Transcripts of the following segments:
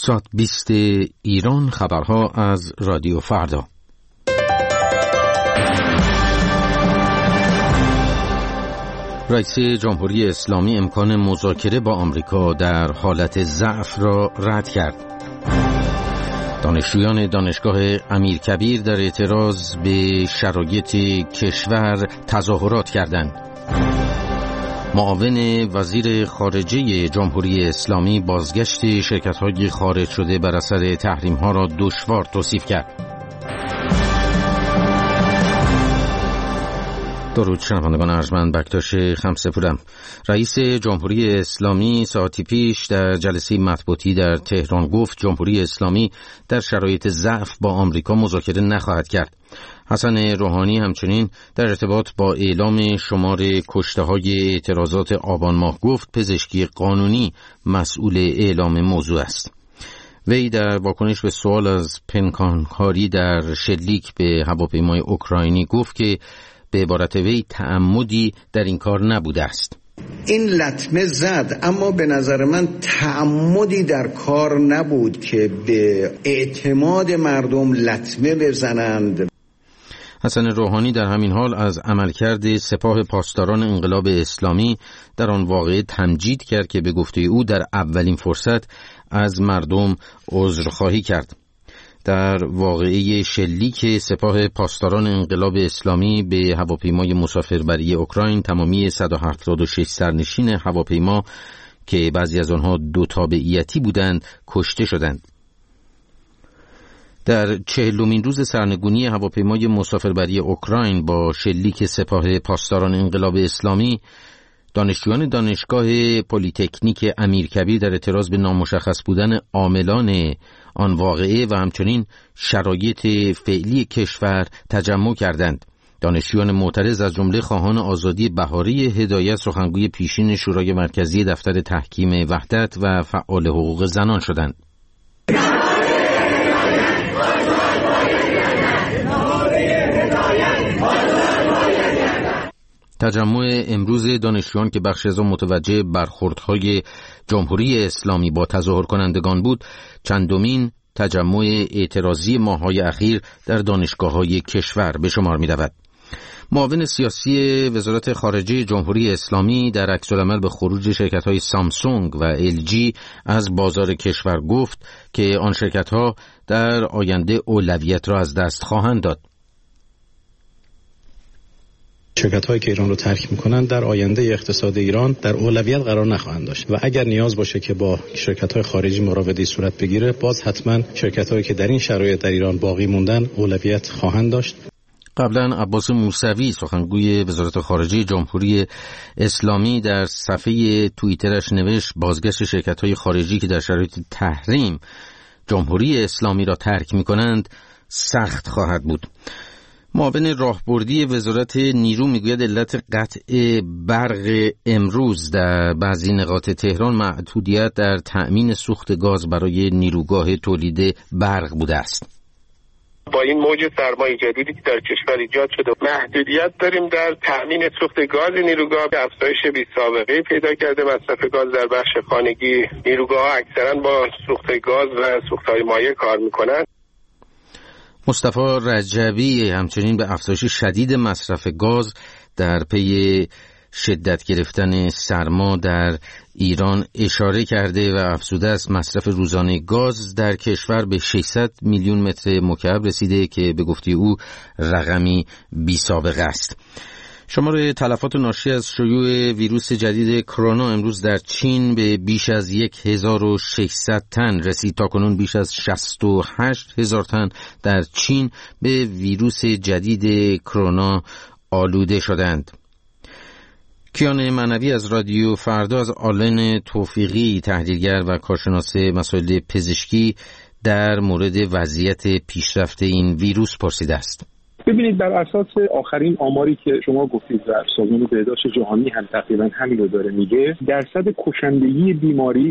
ساعت 20 ایران، خبرها از رادیو فردا. رئیس جمهوری اسلامی امکان مذاکره با آمریکا در حالت ضعف را رد کرد. دانشجویان دانشگاه امیرکبیر در اعتراض به شرایط کشور تظاهرات کردند. معاون وزیر خارجه جمهوری اسلامی بازگشت شرکت‌های خارج شده بر اثر تحریم‌ها را دشوار توصیف کرد. درود شنوندگان ارجمند، بکتاش خمسه‌پورم. رئیس جمهوری اسلامی ساعتی پیش در جلسه مطبوعاتی در تهران گفت جمهوری اسلامی در شرایط ضعف با آمریکا مذاکره نخواهد کرد. حسن روحانی همچنین در ارتباط با اعلام شمار کشته‌های اعتراضات آبان ماه گفت پزشکی قانونی مسئول اعلام موضوع است. وی در واکنش به سوال از پنهانکاری در شلیک به هواپیمای اوکراینی گفت که به عبارت وی تعمدی در این کار نبوده است. این لطمه زد، اما به نظر من تعمدی در کار نبود که به اعتماد مردم لطمه بزنند. حسن روحانی در همین حال از عملکرد سپاه پاسداران انقلاب اسلامی در آن واقعه تمجید کرد که به گفته او در اولین فرصت از مردم عذرخواهی کرد. در واقعه شلیک سپاه پاسداران انقلاب اسلامی به هواپیمای مسافربری اوکراین تمامی 176 سرنشین هواپیما که بعضی از آنها دو تابعیتی بودند کشته شدند. در 40مین روز سرنگونی هواپیمای مسافربری اوکراین با شلیک سپاه پاسداران انقلاب اسلامی، دانشجویان دانشگاه پلی‌تکنیک امیرکبیر در اعتراض به نامشخص بودن عاملان آن واقعه و همچنین شرایط فعلی کشور تجمع کردند. دانشجویان معترض از جمله خواهان آزادی بهاری هدایت، سخنگوی پیشین شورای مرکزی دفتر تحکیم وحدت و فعال حقوق زنان شدند. تجمع امروز دانشجویان که بخش از آن متوجه برخوردهای جمهوری اسلامی با تظاهر کنندگان بود، چندمین تجمع اعتراضی ماه‌های اخیر در دانشگاه‌های کشور به شمار می‌رود. معاون سیاسی وزارت خارجه جمهوری اسلامی در عکس‌العمل به خروج شرکت‌های سامسونگ و LG از بازار کشور گفت که آن شرکت‌ها در آینده اولویت را از دست خواهند داد. شرکت‌هایی که ایران رو ترک می‌کنن در آینده اقتصاد ایران در اولویت قرار نخواهند داشت و اگر نیاز باشه که با شرکت‌های خارجی مراوده‌ای صورت بگیره، باز حتما شرکت‌هایی که در این شرایط در ایران باقی موندن اولویت خواهند داشت. قبلا عباس موسوی سخنگوی وزارت خارجه جمهوری اسلامی در صفحه توییترش نوشت بازگشت شرکت‌های خارجی که در شرایط تحریم جمهوری اسلامی را ترک می‌کنند سخت خواهد بود. معاون راهبردی وزارت نیرو میگوید علت قطع برق امروز در بعضی نقاط تهران محدودیت در تأمین سوخت گاز برای نیروگاه تولید برق بوده است. با این موج سرمایه جدیدی که در کشور ایجاد شده محدودیت داریم در تأمین سوخت گاز نیروگاه، افزایش بی سابقه پیدا کرده مصرف گاز در بخش خانگی. نیروگاه اکثرا با سوخت گاز و سوخت‌های مایع کار میکنند. مصطفی رجبی همچنین به افزایش شدید مصرف گاز در پی شدت گرفتن سرما در ایران اشاره کرده و افزوده است مصرف روزانه گاز در کشور به 600 میلیون متر مکعب رسیده که به گفته او رقمی بی سابقه است. شمار تلفات ناشی از شیوع ویروس جدید کرونا امروز در چین به بیش از 1600 تن رسید. تاکنون بیش از 68,000 تن در چین به ویروس جدید کرونا آلوده شدند. کیان معنوی از رادیو فردا از آلن توفیقی تحلیلگر و کارشناس مسائل پزشکی در مورد وضعیت پیشرفت این ویروس پرسیده است. ببینید بر اساس آخرین آماری که شما گفتید و سازمان بهداشت جهانی هم تقریبا همین رو داره میگه، درصد کشندگی بیماری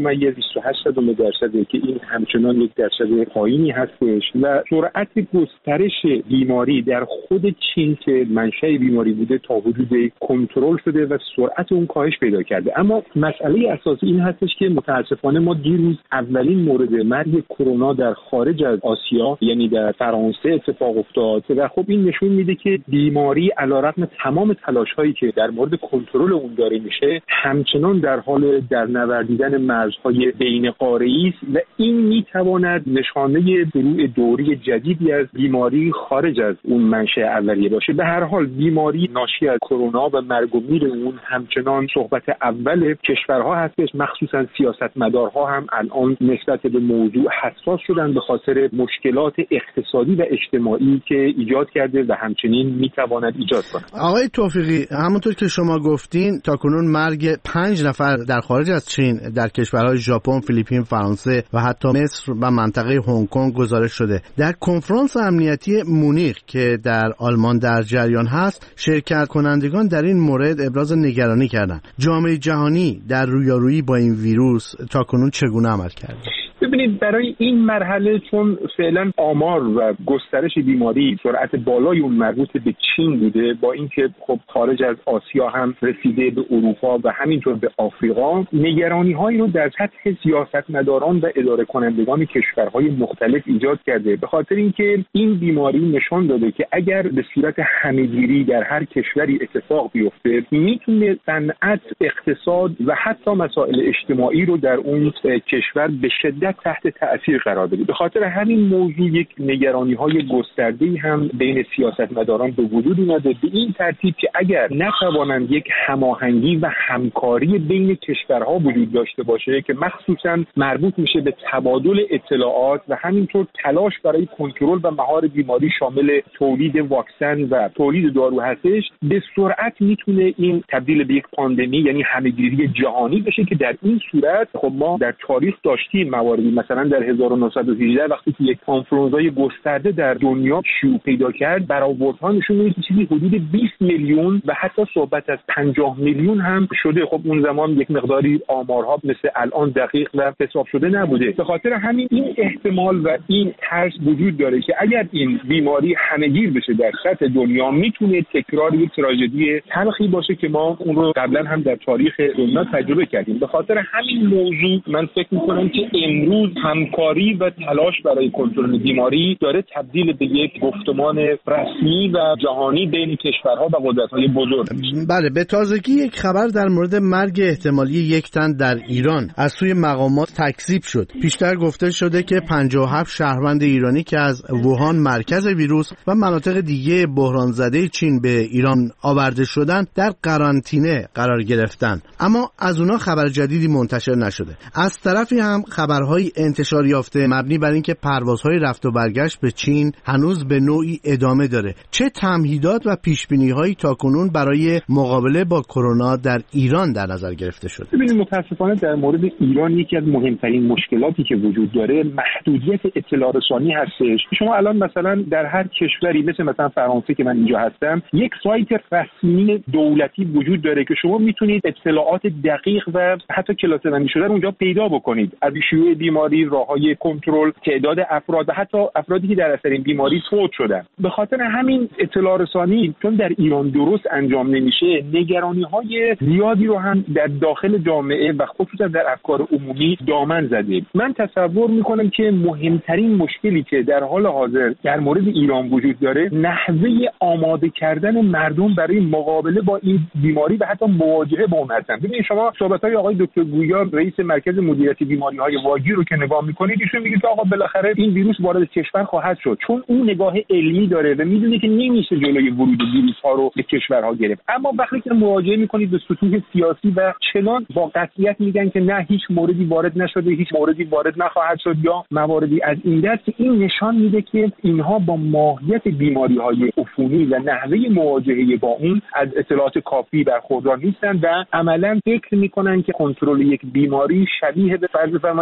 2.28% که این همچنان یک درصد پایینی هستش و سرعت گسترش بیماری در خود چین که منشأ بیماری بوده تا حدود کنترل شده و سرعت اون کاهش پیدا کرده. اما مسئله اساسی این هستش که متاسفانه ما دیروز اولین مورد مرگ کرونا در خارج از آسیا یعنی در فرانسه اتفاق افتاد و خب این نشون میده که بیماری علیرغم تمام تلاش‌هایی که در مورد کنترل اون داره میشه همچنان در حال درنوردیدن مرزهای بین قاره‌ای است و این میتواند نشانه شروع دوری جدیدی از بیماری خارج از اون منشأ اولیه باشه. به هر حال بیماری ناشی از کرونا و مرگ و میر اون همچنان صحبت اول کشورها هستش، مخصوصا سیاستمدارها هم الان نسبت به موضوع حساس شدن به خاطر مشکلات اقتصادی و اجتماعی که ایجاد کرده و همچنین میتواند ایجاد کنه. آقای توفیقی، همونطور که شما گفتین تاکنون مرگ 5 نفر در خارج از چین در کشورهای ژاپن، فیلیپین، فرانسه و حتی مصر و منطقه هنگ کنگ گزارش شده. در کنفرانس امنیتی مونیخ که در آلمان در جریان هست، شرکت کنندگان در این مورد ابراز نگرانی کردند. جامعه جهانی در رویارویی با این ویروس تاکنون چگونه عمل کرده؟ ببینید برای این مرحله چون فعلا آمار و گسترش بیماری سرعت بالای اون مربوط به چین بوده، با اینکه خب خارج از آسیا هم رسیده به اروپا و همینطور به آفریقا، نگرانی‌هایی رو در سطح سیاستمداران و اداره کنندگان کشورهای مختلف ایجاد کرده، به خاطر اینکه این بیماری نشان داده که اگر به صورت همه‌گیری در هر کشوری اتفاق بیفته میتونه صنعت، اقتصاد و حتی مسائل اجتماعی رو در اون کشور به شدت تحت تأثیر قرار بده. به خاطر همین موضوع یک نگرانی‌های گسترده‌ای هم بین سیاستمداران به وجود اومده، به این ترتیب که اگر نتوانند یک هماهنگی و همکاری بین کشورها وجود داشته باشه که مخصوصاً مربوط میشه به تبادل اطلاعات و همینطور تلاش برای کنترل و مهار بیماری شامل تولید واکسن و تولید دارو هستش، به سرعت میتونه این تبدیل به یک پاندمی یعنی همه‌گیری جهانی بشه که در این صورت خب ما در تاریخ داشتیم مواردی، مثلا در 1918 وقتی که یک آنفلوانزای گسترده در دنیا شیوع پیدا کرد، برآوردها نشون میده که چیزی حدود 20 میلیون و حتی صحبت از 50 میلیون هم شده. خب اون زمان یک مقداری آمارها مثل الان دقیق و حساب شده نبوده. به خاطر همین این احتمال و این ترس وجود داره که اگر این بیماری همه‌گیر بشه در سطح دنیا میتونه تکرار یک تراژدی تلخی باشه که ما اون رو قبلا هم در تاریخ دنیا تجربه کردیم. به خاطر همین موضوع من فکر می‌کنم که امروز همکاری و تلاش برای کنترل بیماری داره تبدیل به یک گفتمان رسمی و جهانی بین کشورها و قدرت‌های بزرگ میشه. بله، به تازگی یک خبر در مورد مرگ احتمالی یک تن در ایران از سوی مقامات تکذیب شد. پیشتر گفته شده که 57 شهروند ایرانی که از ووهان مرکز ویروس و مناطق دیگه بحران زده چین به ایران آورده شدند در قرنطینه قرار گرفتن، اما از اونا خبر جدیدی منتشر نشده. از طرفی هم خبرهای انتشار یافته مبنی بر اینکه پروازهای رفت و برگشت به چین هنوز به نوعی ادامه داره. چه تمهیدات و پیش‌بینی‌هایی تاکنون برای مقابله با کرونا در ایران در نظر گرفته شده؟ ببینید متاسفانه در مورد ایران یکی از مهمترین مشکلاتی که وجود داره محدودیت اطلاع رسانی هستش. شما الان مثلا در هر کشوری مثلا فرانسه که من اینجا هستم، یک سایت رسمی دولتی وجود داره که شما میتونید اطلاعات دقیق و حتی کلاسه بندی شده اونجا پیدا بکنید، از شیوع بیماری، راههای کنترل، تعداد افراد و حتی افرادی که در اثر این بیماری فوت شدن. به خاطر همین اطلاع رسانی چون در ایران درست انجام نمیشه، نگرانی‌های زیادی رو هم در داخل جامعه و خصوصا در افکار عمومی دامن زده. من تصور میکنم که مهمترین مشکلی که در حال حاضر در مورد ایران وجود داره، نحوه آماده کردن مردم برای مقابله با این بیماری و حتی مواجهه با اون هستن. ببینید شما صحبت‌های آقای دکتر گویا رئیس مرکز مدیریت بیماری‌های واگی رو که نگاه می‌کنید، ایشون میگه که آقا بالاخره این ویروس وارد کشور خواهد شد، چون اون نگاه علمی داره و میدونه که نمیشه جلوی ورود ویروس‌ها رو به کشورها گرفت. اما وقتی که مواجهه می‌کنید به سطوح سیاسی و چنان با قطعیت میگن که نه هیچ موردی وارد نشده، هیچ موردی وارد نخواهد شد یا مواردی از این دست، این نشان میده که اینها با ماهیت بیماری‌های عفونی و نحوه مواجهه با اون از اطلاعات کافی برخوردار نیستن و عملاً فکر می‌کنن که کنترل یک بیماری شبیه به فرض فرمایید کنترل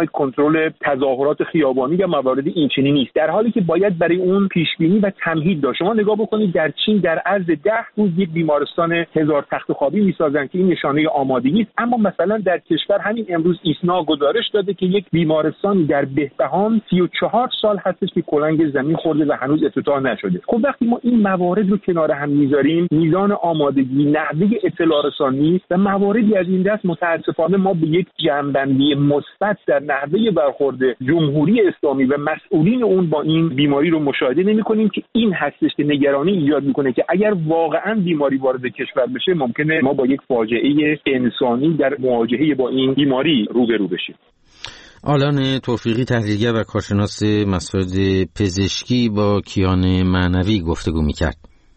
کنترل تظاهرات خیابانی یا موارد اینچنینی نیست، در حالی که باید برای اون پیشبینی و تمهید داشت. شما نگاه بکنید در چین در عرض 10 روز یک بیمارستان 1000 تخت خوابی میسازن که این نشانه آمادگی است، اما مثلا در کشور همین امروز ایسنا گزارش داده که یک بیمارستان در بهبهان 34 سال هستش که کلنگ زمین خورده و هنوز افتتاح نشده. خب وقتی ما این موارد رو کنار هم میذاریم، میزان آمادگی، نحوه اطلاع رسانی و مواردی از این دست، متاسفانه ما به یک جنبندی مثبت در نحوه برخورد جمهوری اسلامی و مسئولین اون با این بیماری رو مشاهده نمی‌کنیم که این هستش که نگرانی ایجاد می‌کنه که اگر واقعاً بیماری وارد کشور بشه ممکنه ما با یک فاجعه انسانی در مواجهه با این بیماری روبرو بشیم. آلان توفیقی، تحلیلگر و کارشناس مسائل پزشکی، با کیان معنوی گفتگو می‌کرد.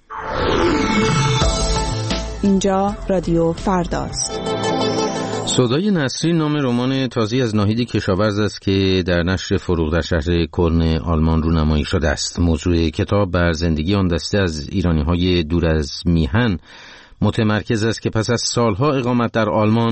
اینجا رادیو فرداست. سودای نسرین نام رمان تازی از ناهید کشاورز است که در نشر فروغ در شهر کلن آلمان رونمایی شده است. موضوع کتاب بر زندگی آن دسته از ایرانی‌های دور از میهن متمرکز است که پس از سالها اقامت در آلمان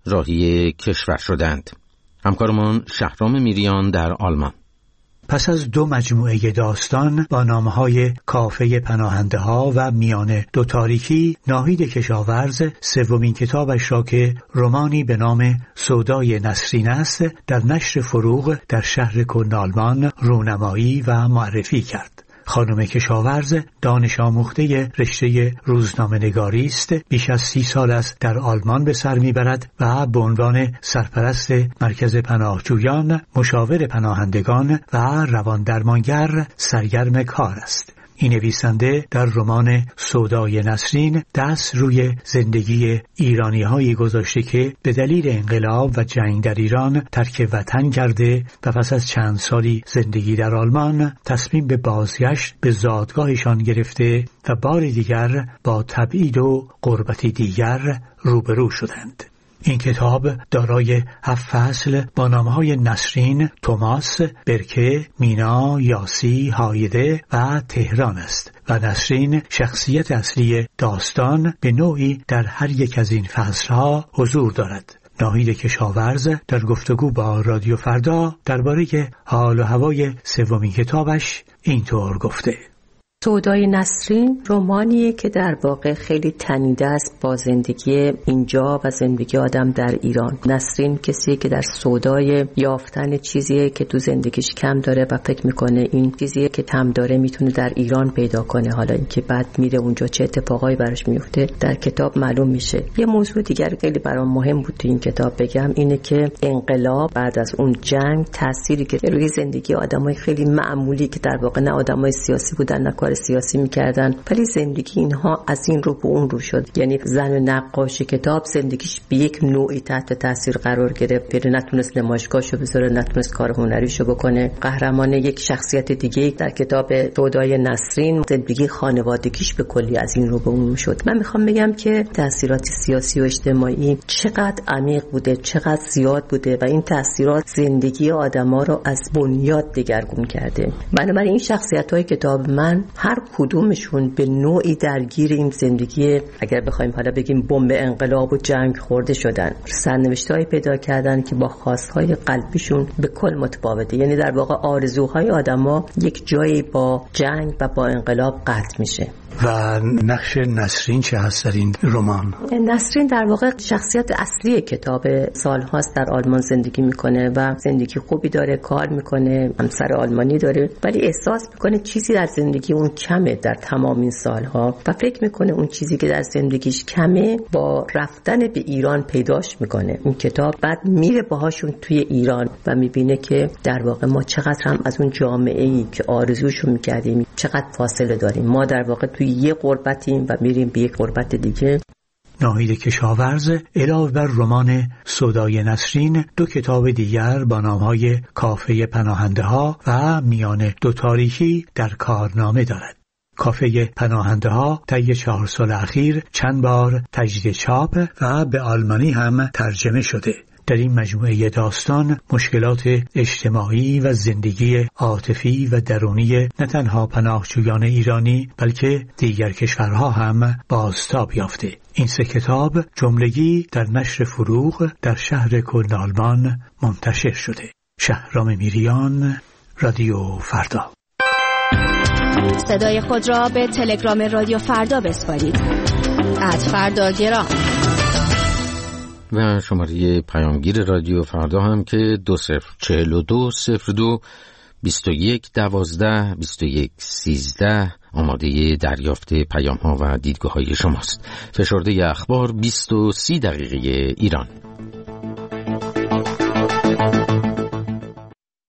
راهی کشور شدند. همکارمان شهرام میریان در آلمان. پس از 2 مجموعه داستان با نامهای کافه پناهنده ها و میان دو تاریکی، ناهید کشاورز سومین کتابش را که رمانی به نام سودای نسرین است در نشر فروغ در شهر کلن آلمان رونمایی و معرفی کرد. خانم کشاورز دانش آموخته رشته روزنامه‌نگاری است. بیش از 30 سال است در آلمان به سر میبرد و به عنوان سرپرست مرکز پناهجویان، مشاور پناهندگان و رواندرمانگر سرگرم کار است. این نویسنده در رمان سودای نسرین دست روی زندگی ایرانی‌هایی گذاشته که به دلیل انقلاب و جنگ در ایران ترک وطن کرده و پس از چند سالی زندگی در آلمان تصمیم به بازگشت به زادگاهشان گرفته و بار دیگر با تبعید و غربت دیگر روبرو شدند. این کتاب دارای 7 فصل با نامهای نسرین، توماس، برکه، مینا، یاسی، هایده و تهران است و نسرین شخصیت اصلی داستان به نوعی در هر یک از این فصلها حضور دارد. ناهید کشاورز در گفتگو با رادیو فردا درباره حال و هوای سومین کتابش اینطور گفته: سودای نسرین رمانیه که در واقع خیلی تنیده است با زندگی اینجا و زندگی آدم در ایران. نسرین کسیه که در سودای یافتن چیزیه که تو زندگیش کم داره و فکر میکنه این چیزیه که کم داره میتونه در ایران پیدا کنه. حالا اینکه بعد میره اونجا چه اتفاقایی براش میفته در کتاب معلوم میشه. یه موضوع دیگر خیلی برام مهم بود تو این کتاب بگم اینه که انقلاب بعد از اون جنگ تأثیری که روی زندگی آدمای خیلی معمولی که در واقع نه آدمای سیاسی بودن نه سیاسی میکردن ولی زندگی اینها از این رو به اون رو شد. یعنی زن نقاش کتاب زندگیش به یک نوعی تحت تاثیر قرار گرفت، پیره نتونست نمایشگاهشو بذاره، نتونست کار هنریشو بکنه. قهرمان یک شخصیت دیگه در کتاب سودای نسرین زندگی خانوادگیش به کلی از این رو به اون شد. من میخوام بگم که تاثیرات سیاسی و اجتماعی چقدر عمیق بوده، چقدر زیاد بوده و این تاثیرات زندگی آدما رو از بنیاد دگرگون کرده. بنابراین این شخصیت‌های کتاب من هر کدومشون به نوعی درگیر این زندگی، اگر بخوایم حالا بگیم بمب انقلاب و جنگ خورده شدن، سرنوشت‌هایی پیدا کردن که با خواست‌های قلبیشون به کل متفاوته. یعنی در واقع آرزوهای آدما یک جایی با جنگ و با انقلاب قطع میشه. و نقش نسرین چه هست در این رمان؟ نسرین در واقع شخصیت اصلی کتاب، سالهاست در آلمان زندگی میکنه و زندگی خوبی داره، کار میکنه، همسر آلمانی داره، ولی احساس میکنه چیزی در زندگی اون کمه در تمام این سالها و فکر میکنه اون چیزی که در زندگیش کمه با رفتن به ایران پیداش میکنه. این کتاب بعد میره باهاشون توی ایران و میبینه که در واقع ما چقدر هم از اون جامعه‌ای که آرزوشو میکردیم چقدر فاصله داریم. ما در واقع توی یه غربتیم و میریم به یک غربت دیگه. ناهید کشاورز علاوه بر رمان سودای نسرین 2 کتاب دیگر با نامهای کافه پناهنده ها و میان دو تاریکی در کارنامه دارد. کافه پناهنده ها طی 4 سال اخیر چند بار تجدید چاپ و به آلمانی هم ترجمه شده. در این مجموعه داستان مشکلات اجتماعی و زندگی عاطفی و درونی نه تنها پناهجویان ایرانی بلکه دیگر کشورها هم بازتاب یافته. این 3 کتاب جملگی در نشر فروغ در شهر کلن آلمان منتشر شده. شهرام میریان، رادیو فردا. صدای خود را به تلگرام رادیو فردا بسپارید. @فرداگرام. و شماره پیامگیر رادیو فردا هم که 20420221122113 آماده دریافت پیام ها و دیدگاه های شماست. فشرده اخبار 20:30 ایران.